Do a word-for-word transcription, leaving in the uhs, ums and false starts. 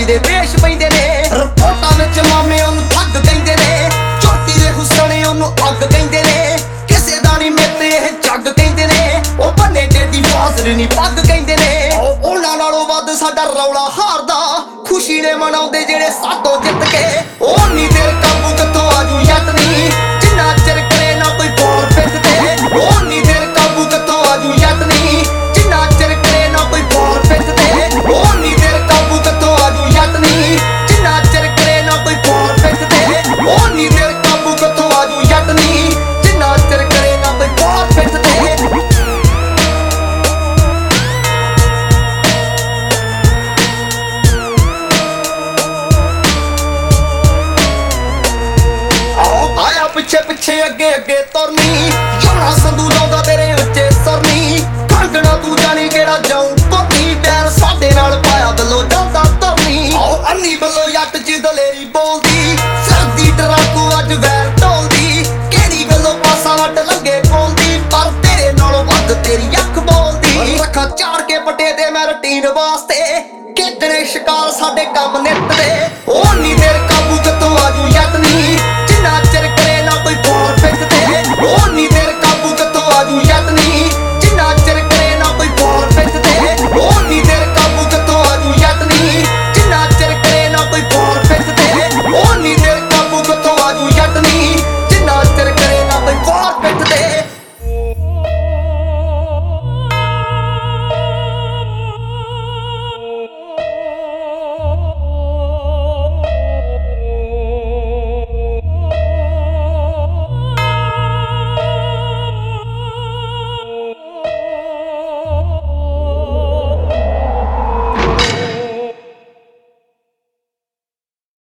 ਦੇ ਪੇਸ਼ ਪੈਂਦੇ ਨੇ। ਰਿਪੋਰਟਾਂ ਵਿੱਚ ਮਾਮੇ ਉਹਨੂੰ ਠੱਗ ਕਹਿੰਦੇ ਨੇ, ਚੋਟੀ ਦੇ ਹੁਸਨੇ ਉਹਨੂੰ ਅੱਗ ਕਹਿੰਦੇ ਨੇ। ਕਿਸੇ ਦਾ ਨੀ ਮੇਤੇ ਇਹ ਜੱਗ ਕਹਿੰਦੇ ਨੇ, ਉਹ ਬੰਨੇ ਟੇਡੀ ਫਾਜ਼ਲ ਨੀ ਪੱਗ ਕਹਿੰਦੇ ਨੇ। ਉਹਨਾਂ ਨਾਲੋਂ ਵੱਧ ਸਾਡਾ ਰੌਲਾ ਹਾਰਦਾ, ਖੁਸ਼ੀ ਨੇ ਮਨਾਉਂਦੇ ਜਿਹੜੇ ਸਾਤੋਂ ਜਿੱਤ ਕੇ। ਉਹ ਨੀ ਦੇਰ ਕਾਬੂ ਕਿੱਥੋਂ ਆਜੂ ਜੱਟ ਨੀ, ਜਿੰਨਾ ਚਿਰ ਕਰੇ ਨਾ ਕੋਈ ਬੋਲ ਪਿੱਠ ਤੇ। ਉਹ ਨੀ ਦੇਰ ਕਾਬੂ ਕਿੱਥੋਂ ਆਜੂ ਜੱਟ ਨੀ, ਜਿੰਨਾ ਚਿਰ ਕਰੇ ਨਾ ਕੋਈ ਬੋਲ ਪਿੱਠ ਤੇ। ਉਹ ਨੀ ਦੇਰ ਕਾਬੂ ਕਿੱਥੋਂ ਆਜੂ ਜੱਟ ਨੀ, ਜਿੰਨਾ ਚਿਰ ਕਰੇ ਨਾ ਕੋਈ ਬੋਲ ਪਿੱਠ ਤੇ। ਉਹ ਨੀ ਦੇਰ ਕਾਬੂ ਕਿੱਥੋਂ ਆਜੂ ਜੱਟ ਨੀ, ਜਿੰਨਾ ਚਿਰ ਕਰੇ ਨਾ ਕੋਈ ਬੋਲ ਪਿੱਠ ਤੇ। ਪਿੱਛੇ ਪਿੱਛੇ ਅੱਗੇ ਅੱਗੇ ਤੁਰਨੀ, ਸੋਹਣਾ ਸੰਧੂ ਲਾਉਂਦਾ ਤੇਰੇ ਉੱਚੇ ਸਰਨੀ। ਖੰਗਣਾ ਤੂੰ ਜਾਣੀ ਕਿਹੜਾ ਜਾਊ ਪੱਤੀ, ਪੈਰ ਸਾਡੇ ਨਾਲ ਪਾਇਆ ਵੱਲੋਂ ਜਾਂਦਾ ਧਰਨੀ। ਆਓ ਅੰਨੀ ਵੱਲੋਂ ਜੱਟ ਚ ਦਲੇਰੀ ਬੋਲਦੀ, ਸਰਦੀ ਡਰਾਕੂ ਅੱਜ ਵੈਰ ਢੋਲਦੀ। ਕਿਹੜੀ ਗੱਲੋਂ ਪਾਸਾ ਵੱਟ ਲੰਗੇ ਬੋਲਦੀ, ਪਰ ਤੇਰੇ ਨਾਲੋਂ ਵੱਧ ਤੇਰੀ ਅੱਖ ਬੋਲਦੀ। ਰੱਖਾਂ ਚਾੜ ਕੇ ਪੱਟੇ ਤੇ ਮੈਂ ਰੂਟੀਨ ਵਾਸਤੇ, ਖੇਡਣੇ ਸ਼ਿਕਾਰ ਸਾਡੇ ਕੰਮ ਨਿੱਤ ਦੇ।